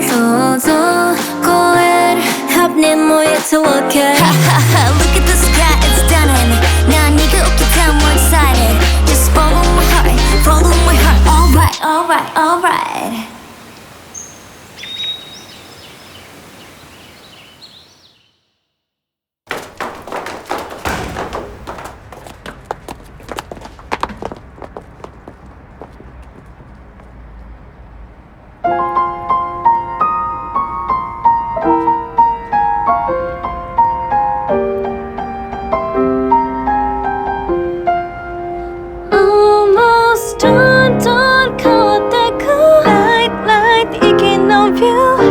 想像超える100年もやったわけ Look at the sky, it's stunning 何が起きたも excited Just follow my heart, follow my heart Alright, alright, alright Almost done, don't call it the cool Light, light, 이긴 on view